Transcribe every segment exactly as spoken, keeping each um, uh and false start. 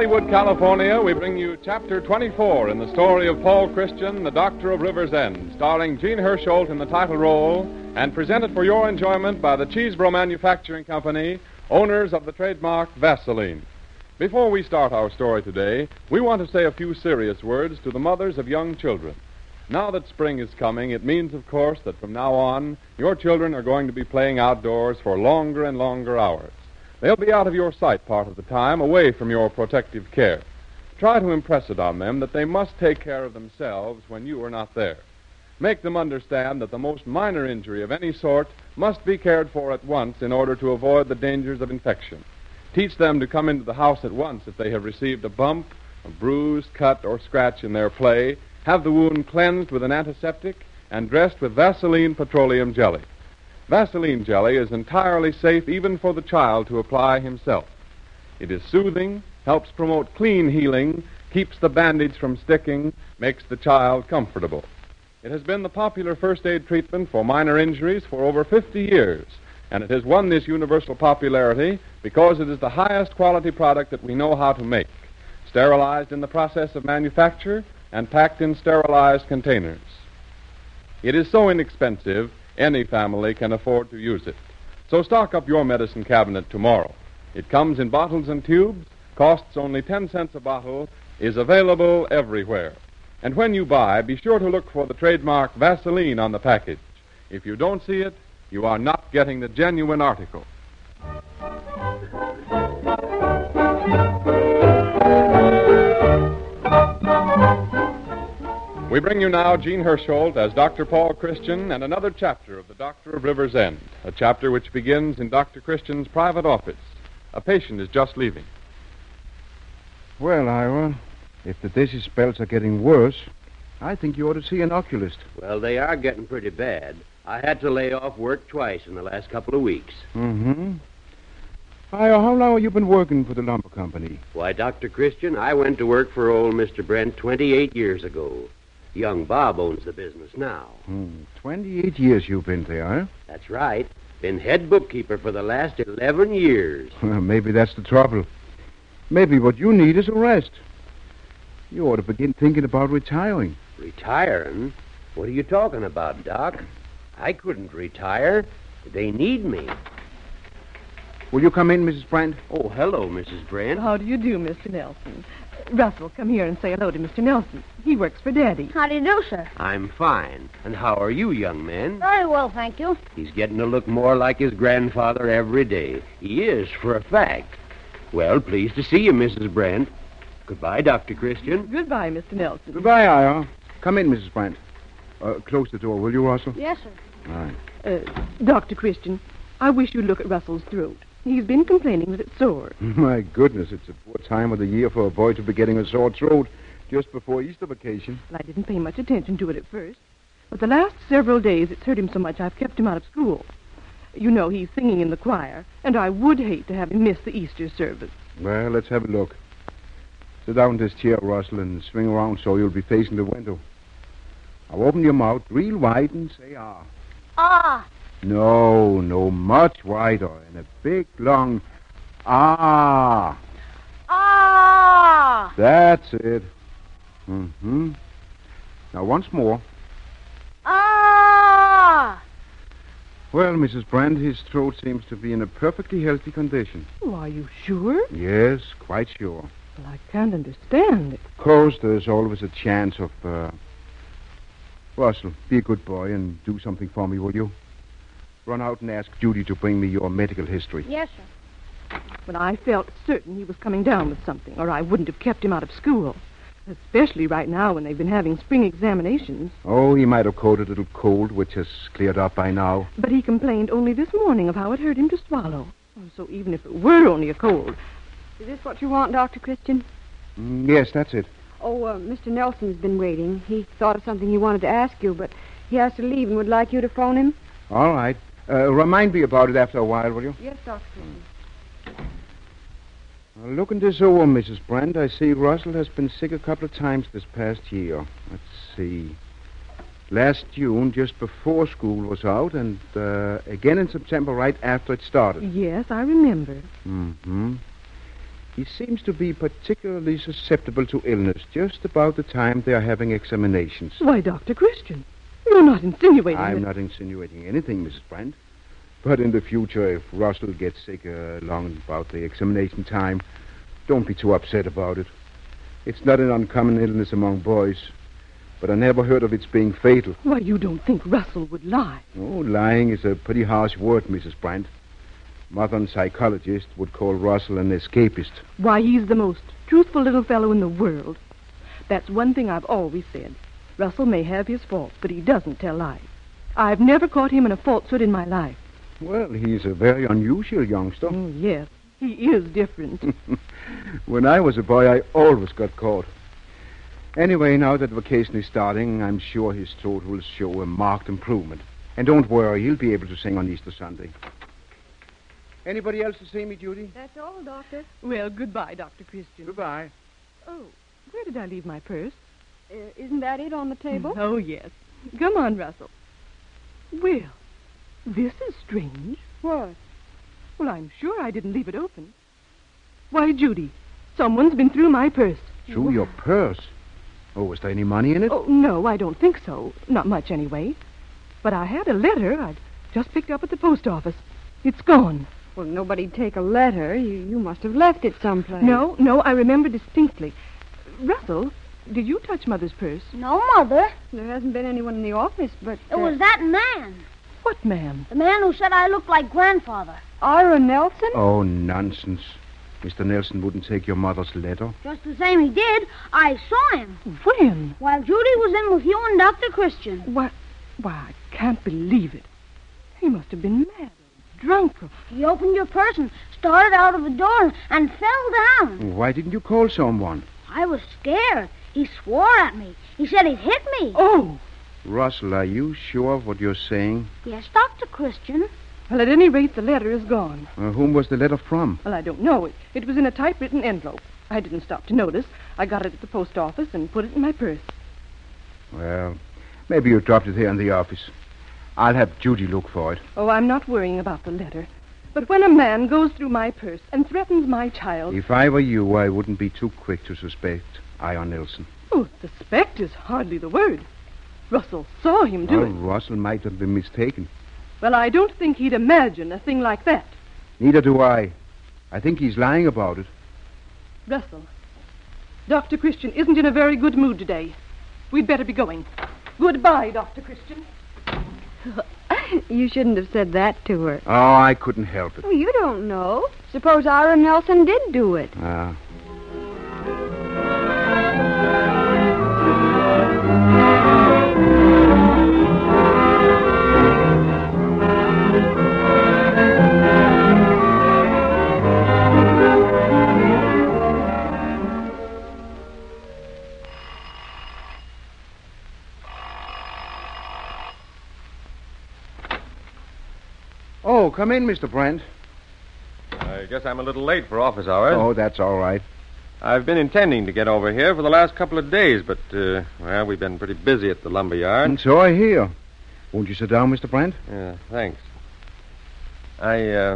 Hollywood, California, we bring you Chapter twenty-four in the story of Paul Christian, the Doctor of River's End, starring Gene Hersholt in the title role, and presented for your enjoyment by the Cheesebro Manufacturing Company, owners of the trademark Vaseline. Before we start our story today, we want to say a few serious words to the mothers of young children. Now that spring is coming, it means, of course, that from now on, your children are going to be playing outdoors for longer and longer hours. They'll be out of your sight part of the time, away from your protective care. Try to impress it on them that they must take care of themselves when you are not there. Make them understand that the most minor injury of any sort must be cared for at once in order to avoid the dangers of infection. Teach them to come into the house at once if they have received a bump, a bruise, cut, or scratch in their play. Have the wound cleansed with an antiseptic and dressed with Vaseline petroleum jelly. Vaseline jelly is entirely safe even for the child to apply himself. It is soothing, helps promote clean healing, keeps the bandage from sticking, makes the child comfortable. It has been the popular first aid treatment for minor injuries for over fifty years, and it has won this universal popularity because it is the highest quality product that we know how to make, sterilized in the process of manufacture and packed in sterilized containers. It is so inexpensive, any family can afford to use it. So stock up your medicine cabinet tomorrow. It comes in bottles and tubes, costs only ten cents a bottle, is available everywhere. And when you buy, be sure to look for the trademark Vaseline on the package. If you don't see it, you are not getting the genuine article. We bring you now Gene Hersholt as Doctor Paul Christian and another chapter of The Doctor of River's End, a chapter which begins in Doctor Christian's private office. A patient is just leaving. Well, Ira, if the dizzy spells are getting worse, I think you ought to see an oculist. Well, they are getting pretty bad. I had to lay off work twice in the last couple of weeks. Mm-hmm. Ira, how long have you been working for the lumber company? Why, Doctor Christian, I went to work for old Mister Brent twenty-eight years ago. Young Bob owns the business now. Hmm. Twenty-eight years you've been there, huh? That's right. Been head bookkeeper for the last eleven years. Well, maybe that's the trouble. Maybe what you need is a rest. You ought to begin thinking about retiring. Retiring? What are you talking about, Doc? I couldn't retire. They need me. Will you come in, Missus Brent? Oh, hello, Missus Brent. How do you do, Mister Nelson? Russell, come here and say hello to Mister Nelson. He works for Daddy. How do you do, sir? I'm fine. And how are you, young man? Very well, thank you. He's getting to look more like his grandfather every day. He is, for a fact. Well, pleased to see you, Missus Brent. Goodbye, Doctor Christian. Goodbye, Mister Nelson. Goodbye, Ira. Come in, Missus Brent. Uh, close the door, will you, Russell? Yes, sir. All right. Uh, Doctor Christian, I wish you'd look at Russell's throat. He's been complaining that it's sore. My goodness, it's a poor time of the year for a boy to be getting a sore throat just before Easter vacation. Well, I didn't pay much attention to it at first. But the last several days, it's hurt him so much I've kept him out of school. You know, he's singing in the choir, and I would hate to have him miss the Easter service. Well, let's have a look. Sit down in this chair, Russell, and swing around so you'll be facing the window. Now open your mouth real wide and say ah. Ah. No, no, much wider, and a big, long ah. Ah. That's it. Mm-hmm. Now, once more. Ah. Well, Missus Brand, his throat seems to be in a perfectly healthy condition. Oh, are you sure? Yes, quite sure. Well, I can't understand it. Of course, there's always a chance of, uh... Russell, be a good boy and do something for me, will you? Run out and ask Judy to bring me your medical history. Yes, sir. But I felt certain he was coming down with something, or I wouldn't have kept him out of school. Especially right now when they've been having spring examinations. Oh, he might have caught a little cold, which has cleared up by now. But he complained only this morning of how it hurt him to swallow. So even if it were only a cold... Is this what you want, Doctor Christian? Mm, yes, that's it. Oh, uh, Mister Nelson's been waiting. He thought of something he wanted to ask you, but he has to leave and would like you to phone him. All right. Uh, remind me about it after a while, will you? Yes, Doctor Christian. Well, looking this over, Missus Brand, I see Russell has been sick a couple of times this past year. Let's see. Last June, just before school was out, and uh, again in September, right after it started. Yes, I remember. Mm-hmm. He seems to be particularly susceptible to illness just about the time they are having examinations. Why, Doctor Christian, you're not insinuating I'm that... not insinuating anything, Missus Brandt. But in the future, if Russell gets sick uh, along about the examination time, don't be too upset about it. It's not an uncommon illness among boys, but I never heard of its being fatal. Why, you don't think Russell would lie? Oh, lying is a pretty harsh word, Missus Brandt. Modern psychologists would call Russell an escapist. Why, he's the most truthful little fellow in the world. That's one thing I've always said. Russell may have his faults, but he doesn't tell lies. I've never caught him in a falsehood in my life. Well, he's a very unusual youngster. Oh, yes, he is different. When I was a boy, I always got caught. Anyway, now that vacation is starting, I'm sure his throat will show a marked improvement. And don't worry, he'll be able to sing on Easter Sunday. Anybody else to see me, Judy? That's all, Doctor. Well, goodbye, Doctor Christian. Goodbye. Oh, where did I leave my purse? Uh, isn't that it on the table? Oh, yes. Come on, Russell. Well, this is strange. What? Well, I'm sure I didn't leave it open. Why, Judy, someone's been through my purse. Through your purse? Oh, was there any money in it? Oh, no, I don't think so. Not much, anyway. But I had a letter I'd just picked up at the post office. It's gone. Well, nobody'd take a letter. You, you must have left it someplace. No, no, I remember distinctly. Russell, did you touch Mother's purse? No, Mother. There hasn't been anyone in the office, but... It was that man. What man? The man who said I looked like Grandfather. Ira Nelson? Oh, nonsense. Mister Nelson wouldn't take your mother's letter. Just the same he did. I saw him. When? While Judy was in with you and Doctor Christian. What? Why, I can't believe it. He must have been mad or drunk or... He opened your purse and started out of the door and fell down. Why didn't you call someone? I was scared. He swore at me. He said he'd hit me. Oh! Russell, are you sure of what you're saying? Yes, Doctor Christian. Well, at any rate, the letter is gone. Uh, whom was the letter from? Well, I don't know. It, it was in a typewritten envelope. I didn't stop to notice. I got it at the post office and put it in my purse. Well, maybe you dropped it here in the office. I'll have Judy look for it. Oh, I'm not worrying about the letter. But when a man goes through my purse and threatens my child... If I were you, I wouldn't be too quick to suspect Iron Nelson. Oh, suspect is hardly the word. Russell saw him do Oh, it. Russell might have been mistaken. Well, I don't think he'd imagine a thing like that. Neither do I. I think he's lying about it. Russell, Doctor Christian isn't in a very good mood today. We'd better be going. Goodbye, Doctor Christian. You shouldn't have said that to her. Oh, I couldn't help it. Oh, you don't know. Suppose Ira Nelson did do it. Ah. Oh, come in, Mister Brandt. I guess I'm a little late for office hours. Oh, that's all right. I've been intending to get over here for the last couple of days, but, uh, well, we've been pretty busy at the lumber yard. And so I hear. Won't you sit down, Mister Brandt? Yeah, thanks. I, uh,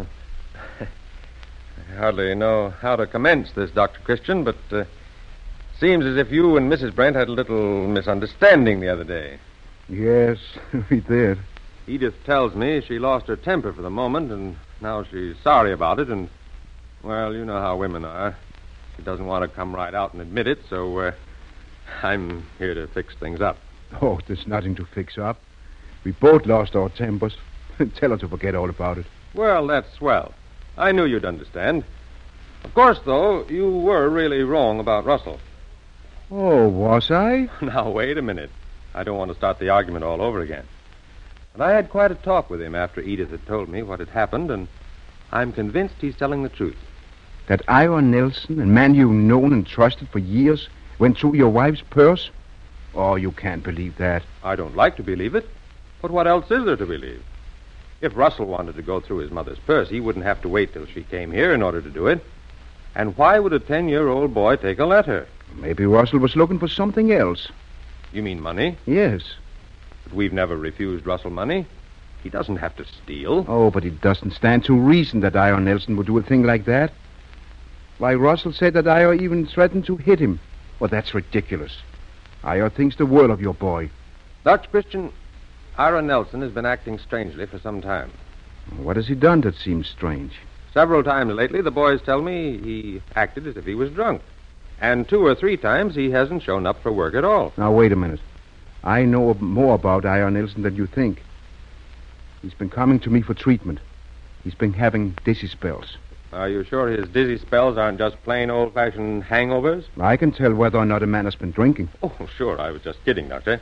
I hardly know how to commence this, Doctor Christian, but, uh, seems as if you and Missus Brent had a little misunderstanding the other day. Yes, we did. Edith tells me she lost her temper for the moment, and now she's sorry about it, and, well, you know how women are. She doesn't want to come right out and admit it, so uh, I'm here to fix things up. Oh, there's nothing to fix up. We both lost our tempers. Tell her to forget all about it. Well, that's swell. I knew you'd understand. Of course, though, you were really wrong about Russell. Oh, was I? Now, wait a minute. I don't want to start the argument all over again. But I had quite a talk with him after Edith had told me what had happened, and I'm convinced he's telling the truth. That Ira Nelson, a man you've known and trusted for years, went through your wife's purse? Oh, you can't believe that. I don't like to believe it. But what else is there to believe? If Russell wanted to go through his mother's purse, he wouldn't have to wait till she came here in order to do it. And why would a ten-year-old boy take a letter? Maybe Russell was looking for something else. You mean money? Yes. But we've never refused Russell money. He doesn't have to steal. Oh, but it doesn't stand to reason that Ira Nelson would do a thing like that. Why, Russell said that Ira even threatened to hit him. Well, that's ridiculous. Ira thinks the world of your boy. Doctor Christian, Ira Nelson has been acting strangely for some time. What has he done that seems strange? Several times lately, the boys tell me he acted as if he was drunk. And two or three times he hasn't shown up for work at all. Now, wait a minute. I know more about Ira Nelson than you think. He's been coming to me for treatment. He's been having dizzy spells. Are you sure his dizzy spells aren't just plain old-fashioned hangovers? I can tell whether or not a man has been drinking. Oh, sure. I was just kidding, Doctor.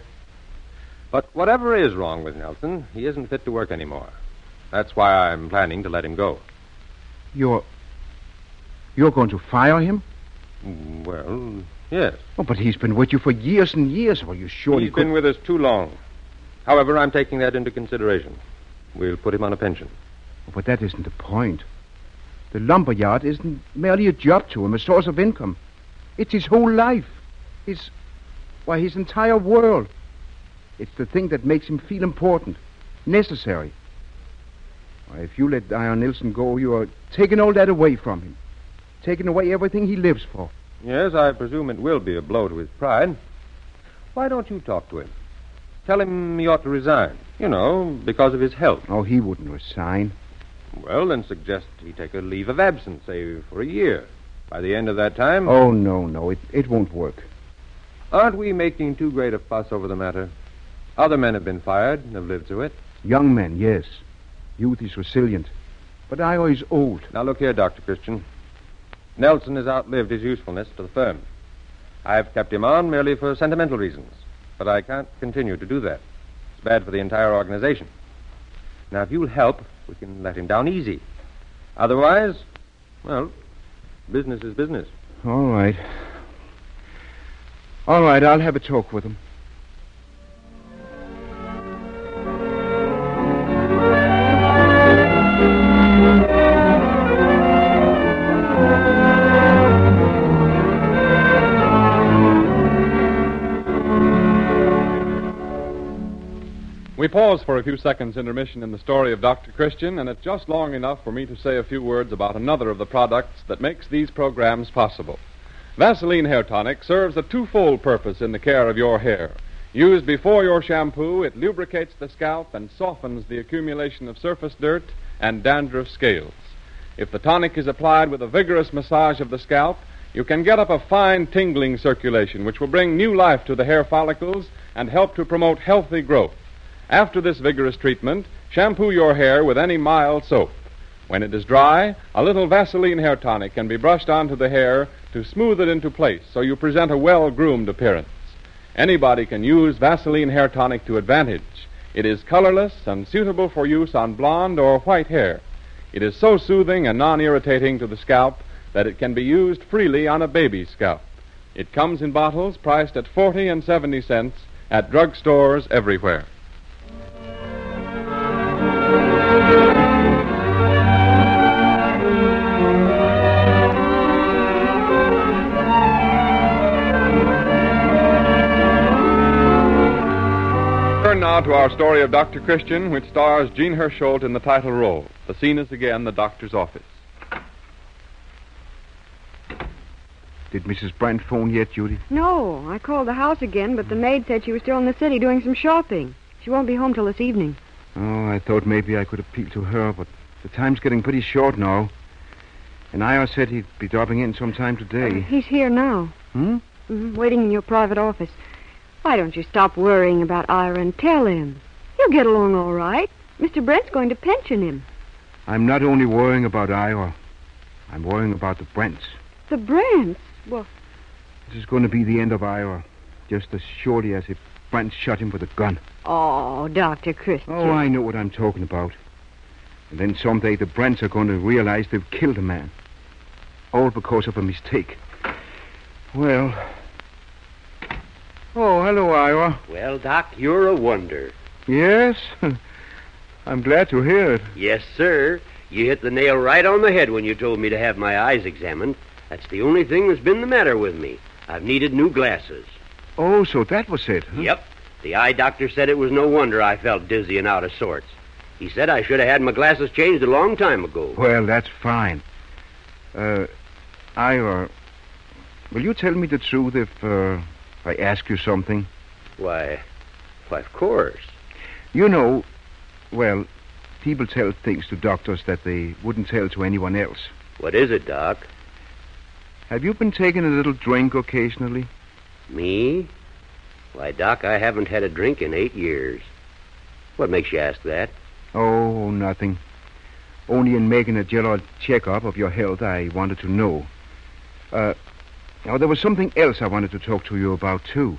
But whatever is wrong with Nelson, he isn't fit to work anymore. That's why I'm planning to let him go. You're... You're going to fire him? Well, yes. Oh, but he's been with you for years and years. Are you sure He's you could... been with us too long. However, I'm taking that into consideration. We'll put him on a pension. Oh, but that isn't the point. The lumber yard isn't merely a job to him, a source of income. It's his whole life. His... Why, his entire world. It's the thing that makes him feel important, necessary. Why, if you let Ira Nelson go, you are taking all that away from him. Taking away everything he lives for. Yes, I presume it will be a blow to his pride. Why don't you talk to him? Tell him he ought to resign. You know, because of his health. Oh, he wouldn't resign. Well, then suggest he take a leave of absence, say, for a year. By the end of that time... Oh, no, no, it, it won't work. Aren't we making too great a fuss over the matter? Other men have been fired and have lived through it. Young men, yes. Youth is resilient. But Ira is old. Now, look here, Doctor Christian. Nelson has outlived his usefulness to the firm. I've kept him on merely for sentimental reasons, but I can't continue to do that. It's bad for the entire organization. Now, if you'll help, we can let him down easy. Otherwise, well, business is business. All right. All right, I'll have a talk with him. We pause for a few seconds intermission in the story of Doctor Christian, and it's just long enough for me to say a few words about another of the products that makes these programs possible. Vaseline Hair Tonic serves a twofold purpose in the care of your hair. Used before your shampoo, it lubricates the scalp and softens the accumulation of surface dirt and dandruff scales. If the tonic is applied with a vigorous massage of the scalp, you can get up a fine tingling circulation which will bring new life to the hair follicles and help to promote healthy growth. After this vigorous treatment, shampoo your hair with any mild soap. When it is dry, a little Vaseline Hair Tonic can be brushed onto the hair to smooth it into place so you present a well-groomed appearance. Anybody can use Vaseline Hair Tonic to advantage. It is colorless and suitable for use on blonde or white hair. It is so soothing and non-irritating to the scalp that it can be used freely on a baby's scalp. It comes in bottles priced at forty and seventy cents at drugstores everywhere. Turn now to our story of Doctor Christian, which stars Jean Hersholt in the title role. The scene is again the doctor's office. Did Missus Brandt phone yet, Judy? No, I called the house again, but the maid said she was still in the city doing some shopping. She won't be home till this evening. Oh, I thought maybe I could appeal to her, but the time's getting pretty short now. And Ira said he'd be dropping in sometime today. Uh, he's here now. Hmm? Mm-hmm, waiting in your private office. Why don't you stop worrying about Ira and tell him? He'll get along all right. Mister Brent's going to pension him. I'm not only worrying about Ira. I'm worrying about the Brents. The Brents? Well... This is going to be the end of Ira, just as surely as if Brent shot him with a gun. Oh, Doctor Christian. Oh, I know what I'm talking about. And then someday the Brents are going to realize they've killed a man. All because of a mistake. Well... Oh, hello, Ira. Well, Doc, you're a wonder. Yes? I'm glad to hear it. Yes, sir. You hit the nail right on the head when you told me to have my eyes examined. That's the only thing that's been the matter with me. I've needed new glasses. Oh, so that was it, huh? Yep. The eye doctor said it was no wonder I felt dizzy and out of sorts. He said I should have had my glasses changed a long time ago. Well, that's fine. Uh, Ira, will you tell me the truth if, uh, if I ask you something? Why, why, of course. You know, well, people tell things to doctors that they wouldn't tell to anyone else. What is it, Doc? Have you been taking a little drink occasionally? Me? Why, Doc, I haven't had a drink in eight years. What makes you ask that? Oh, nothing. Only in making a general checkup of your health, I wanted to know. Uh, now, there was something else I wanted to talk to you about, too.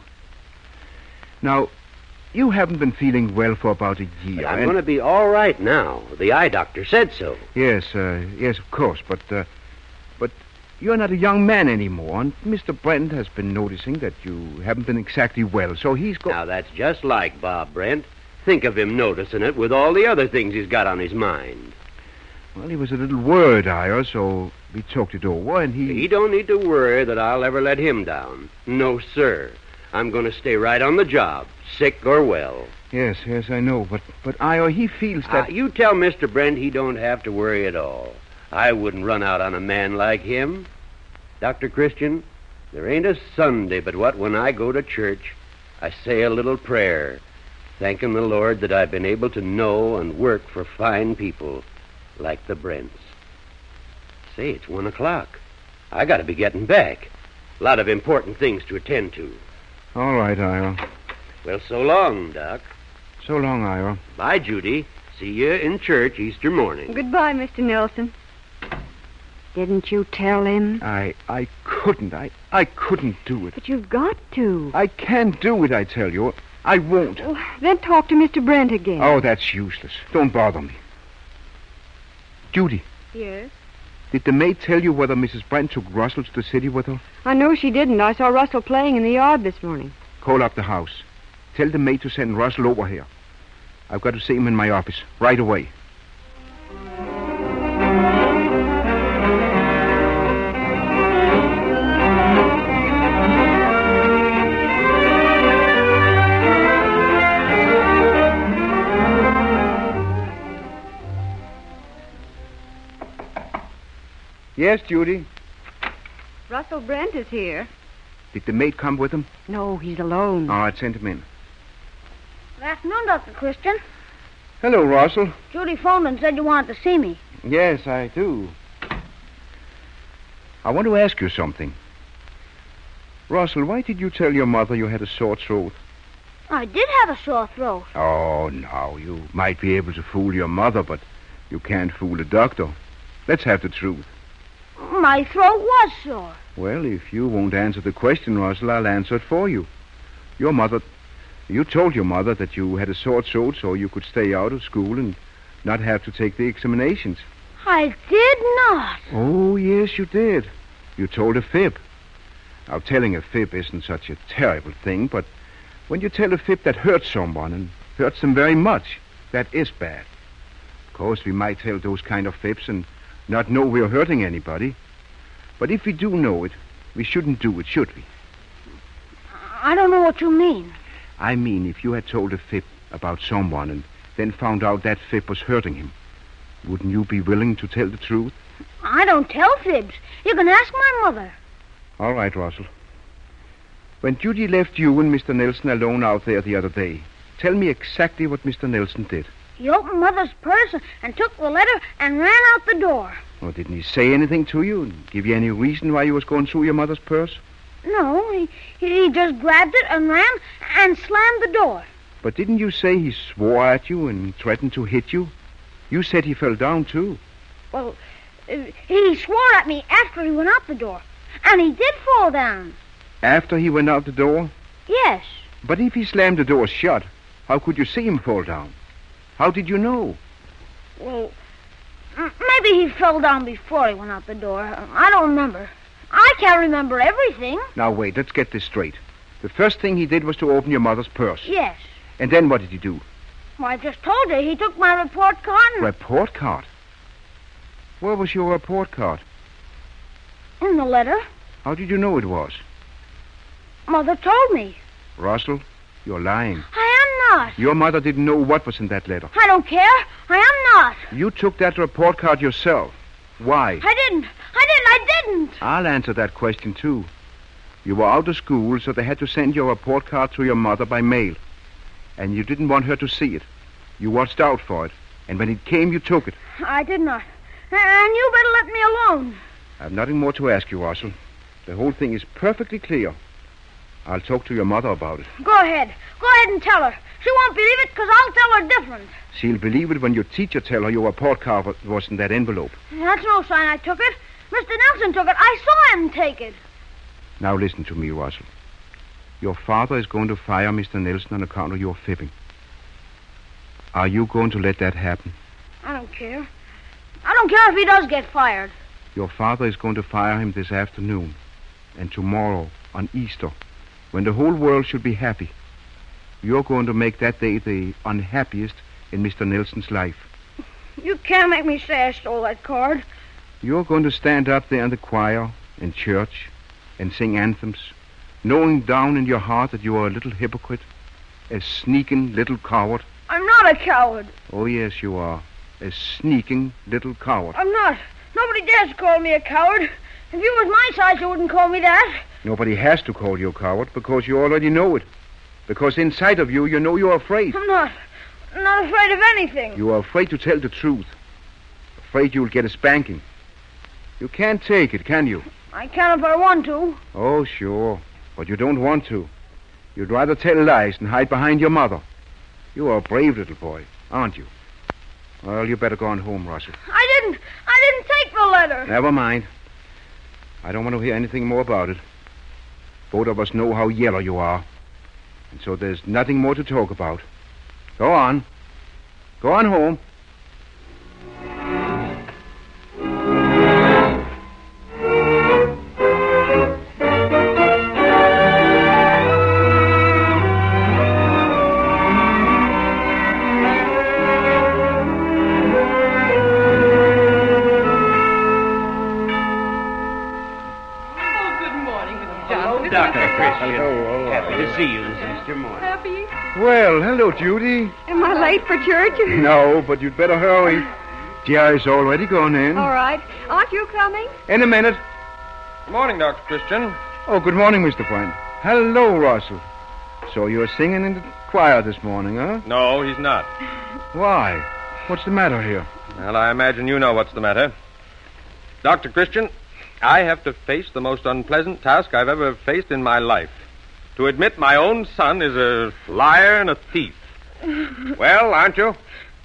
Now, you haven't been feeling well for about a year. But I'm and... going to be all right now. The eye doctor said so. Yes, uh, yes, of course, but, uh, but you're not a young man anymore, and Mister Brent has been noticing that you haven't been exactly well, so he's got... Now, that's just like Bob Brent. Think of him noticing it with all the other things he's got on his mind. Well, he was a little worried, Ira, so we talked it over, and he... He don't need to worry that I'll ever let him down. No, sir. I'm going to stay right on the job, sick or well. Yes, yes, I know, but, but Ira, he feels that... Uh, you tell Mister Brent he don't have to worry at all. I wouldn't run out on a man like him. Doctor Christian, there ain't a Sunday but what when I go to church, I say a little prayer, thanking the Lord that I've been able to know and work for fine people like the Brents. Say, it's one o'clock. I got to be getting back. A lot of important things to attend to. All right, Ira. Well, so long, Doc. So long, Ira. Bye, Judy. See you in church Easter morning. Goodbye, Mister Nelson. Didn't you tell him? I I couldn't. I, I couldn't do it. But you've got to. I can't do it, I tell you. I won't. Well, then talk to Mister Brent again. Oh, that's useless. Don't bother me. Judy. Yes? Did the maid tell you whether Missus Brent took Russell to the city with her? I know she didn't. I saw Russell playing in the yard this morning. Call up the house. Tell the maid to send Russell over here. I've got to see him in my office right away. Yes, Judy. Russell Brent is here. Did the maid come with him? No, he's alone. All right, send him in. Good afternoon, Doctor Christian. Hello, Russell. Judy phoned and said you wanted to see me. Yes, I do. I want to ask you something. Russell, why did you tell your mother you had a sore throat? I did have a sore throat. Oh, no, you might be able to fool your mother, but you can't fool a doctor. Let's have the truth. My throat was sore. Well, if you won't answer the question, Russell, I'll answer it for you. Your mother... You told your mother that you had a sore throat so you could stay out of school and not have to take the examinations. I did not. Oh, yes, you did. You told a fib. Now, telling a fib isn't such a terrible thing, but when you tell a fib that hurts someone and hurts them very much, that is bad. Of course, we might tell those kind of fibs and not know we're hurting anybody. But if we do know it, we shouldn't do it, should we? I don't know what you mean. I mean, if you had told a fib about someone and then found out that fib was hurting him, wouldn't you be willing to tell the truth? I don't tell fibs. You can ask my mother. All right, Russell. When Judy left you and Mister Nelson alone out there the other day, tell me exactly what Mister Nelson did. He opened Mother's purse and took the letter and ran out the door. Oh, didn't he say anything to you and give you any reason why he was going through your mother's purse? No, he, he just grabbed it and ran and slammed the door. But didn't you say he swore at you and threatened to hit you? You said he fell down, too. Well, uh, he swore at me after he went out the door. And he did fall down. After he went out the door? Yes. But if he slammed the door shut, how could you see him fall down? How did you know? Well, m- maybe he fell down before he went out the door. I don't remember. I can't remember everything. Now, wait, let's get this straight. The first thing he did was to open your mother's purse. Yes. And then what did he do? Well, I just told you. He took my report card and... Report card? Where was your report card? In the letter. How did you know it was? Mother told me. Russell, you're lying. I am not. Your mother didn't know what was in that letter. I don't care. I am not. You took that report card yourself. Why? I didn't. I didn't. I didn't. I'll answer that question, too. You were out of school, so they had to send your report card to your mother by mail. And you didn't want her to see it. You watched out for it. And when it came, you took it. I did not. And you better let me alone. I've nothing more to ask you, Russell. The whole thing is perfectly clear. I'll talk to your mother about it. Go ahead. Go ahead and tell her. She won't believe it because I'll tell her different. She'll believe it when your teacher tell her your report card was in that envelope. That's no sign I took it. Mister Nelson took it. I saw him take it. Now listen to me, Russell. Your father is going to fire Mister Nelson on account of your fibbing. Are you going to let that happen? I don't care. I don't care if he does get fired. Your father is going to fire him this afternoon. And tomorrow, on Easter, when the whole world should be happy, you're going to make that day the unhappiest in Mister Nelson's life. You can't make me say I stole that card. You're going to stand up there in the choir, in church, and sing anthems, knowing down in your heart that you are a little hypocrite, a sneaking little coward. I'm not a coward. Oh, yes, you are. A sneaking little coward. I'm not. Nobody dares call me a coward. If you was my size, you wouldn't call me that. Nobody has to call you a coward because you already know it. Because inside of you, you know you're afraid. I'm not. I'm not afraid of anything. You are afraid to tell the truth. Afraid you'll get a spanking. You can't take it, can you? I can if I want to. Oh, sure. But you don't want to. You'd rather tell lies than hide behind your mother. You are a brave little boy, aren't you? Well, you better go on home, Russell. I didn't. I didn't take the letter. Never mind. I don't want to hear anything more about it. Both of us know how yellow you are. And so there's nothing more to talk about. Go on. Go on home. Doctor Christian. Hello, happy to see you, Mister Moore. Happy? Well, hello, Judy. Am I late for church? No, but you'd better hurry. Jerry's already gone in. All right. Aren't you coming? In a minute. Good morning, Doctor Christian. Oh, good morning, Mister Brent. Hello, Russell. So you're singing in the choir this morning, huh? No, he's not. Why? What's the matter here? Well, I imagine you know what's the matter. Doctor Christian, I have to face the most unpleasant task I've ever faced in my life. To admit my own son is a liar and a thief. Well, aren't you?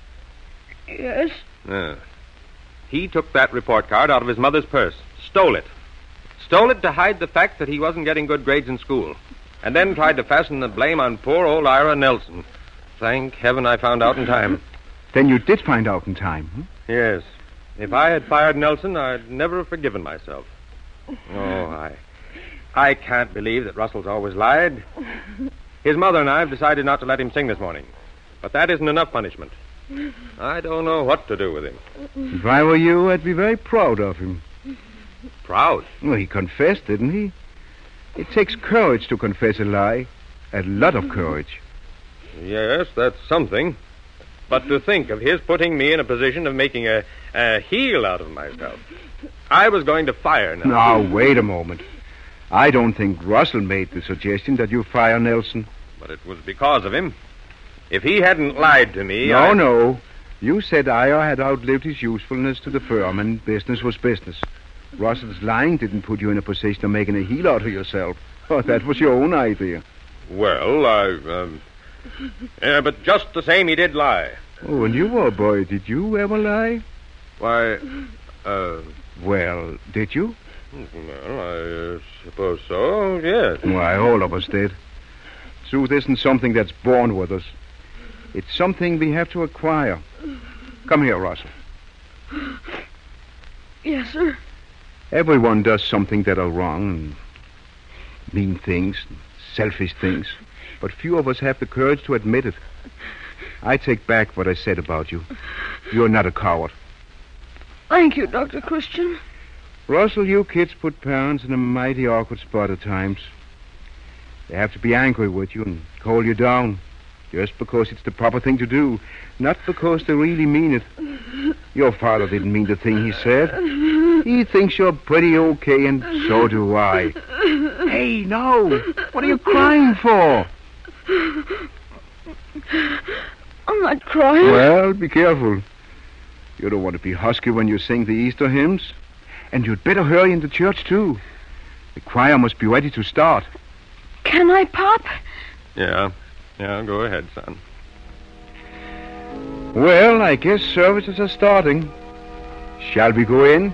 Yes. Uh, he took that report card out of his mother's purse. Stole it. Stole it to hide the fact that he wasn't getting good grades in school. And then tried to fasten the blame on poor old Ira Nelson. Thank heaven I found out in time. Then you did find out in time, huh? Yes. If I had fired Nelson, I'd never have forgiven myself. Oh, I... I can't believe that Russell's always lied. His mother and I have decided not to let him sing this morning. But that isn't enough punishment. I don't know what to do with him. If I were you, I'd be very proud of him. Proud? Well, he confessed, didn't he? It takes courage to confess a lie. A lot of courage. Yes, that's something. But to think of his putting me in a position of making a, a heel out of myself. I was going to fire Nelson. Now, wait a moment. I don't think Russell made the suggestion that you fire Nelson. But it was because of him. If he hadn't lied to me... No, I... no. You said Ira had outlived his usefulness to the firm and business was business. Russell's lying didn't put you in a position of making a heel out of yourself. Oh, that was your own idea. Well, I... Um... Yeah, but just the same, he did lie. Oh, when you were a boy, did you ever lie? Why, uh... Well, did you? Well, I uh, suppose so, yes. Why, all of us did. Truth isn't something that's born with us. It's something we have to acquire. Come here, Russell. Yes, sir. Everyone does something that are wrong, and mean things, selfish things. But few of us have the courage to admit it. I take back what I said about you. You're not a coward. Thank you, Doctor Christian. Russell, you kids put parents in a mighty awkward spot at times. They have to be angry with you and call you down. Just because it's the proper thing to do. Not because they really mean it. Your father didn't mean the thing he said. He thinks you're pretty okay, and so do I. Hey, no. What are you crying for? I'm not crying. Well, be careful. You don't want to be husky when you sing the Easter hymns. And you'd better hurry into church, too. The choir must be ready to start. Can I, Pop? Yeah. Yeah, go ahead, son. Well, I guess services are starting. Shall we go in?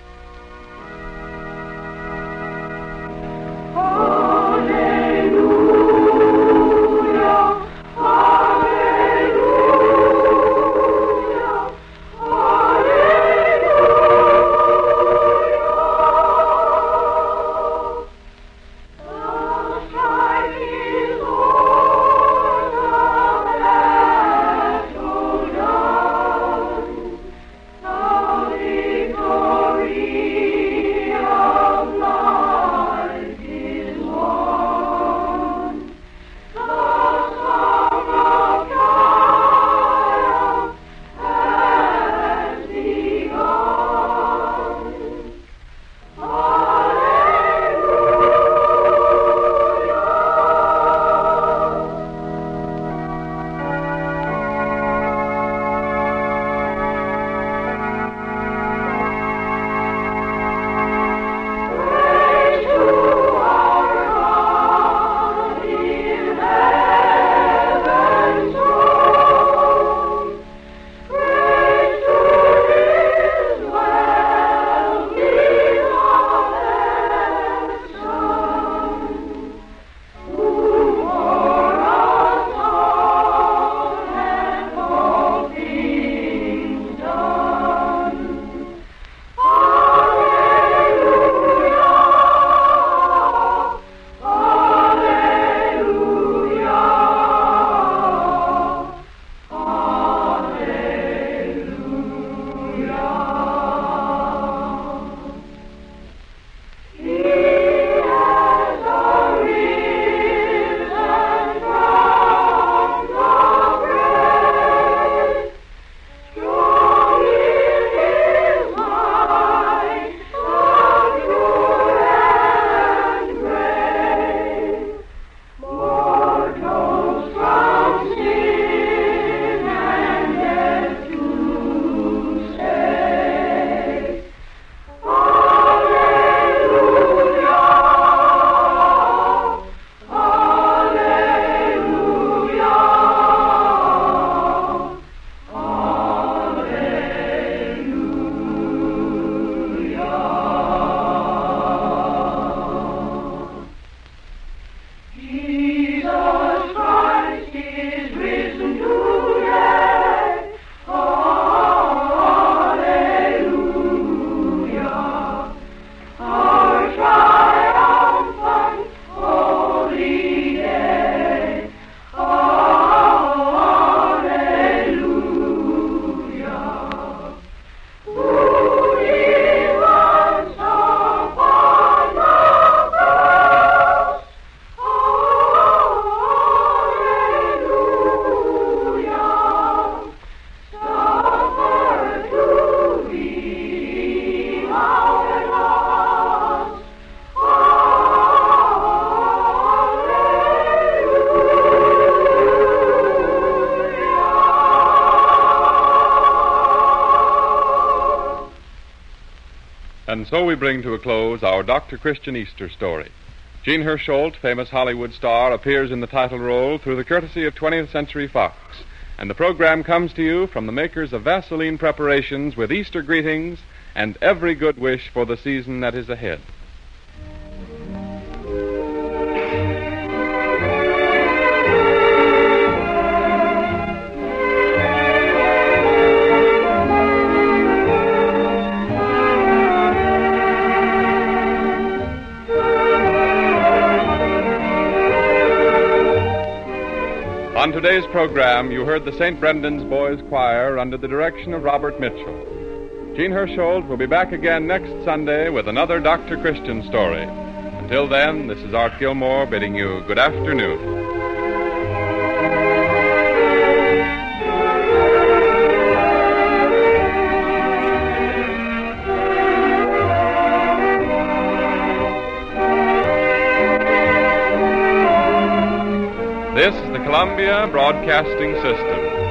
And so we bring to a close our Doctor Christian Easter story. Gene Hersholt, famous Hollywood star, appears in the title role through the courtesy of twentieth Century Fox. And the program comes to you from the makers of Vaseline preparations with Easter greetings and every good wish for the season that is ahead. On today's program, you heard the Saint Brendan's Boys Choir under the direction of Robert Mitchell. Gene Hersholt will be back again next Sunday with another Doctor Christian story. Until then, this is Art Gilmore bidding you good afternoon. This is the Columbia Broadcasting System.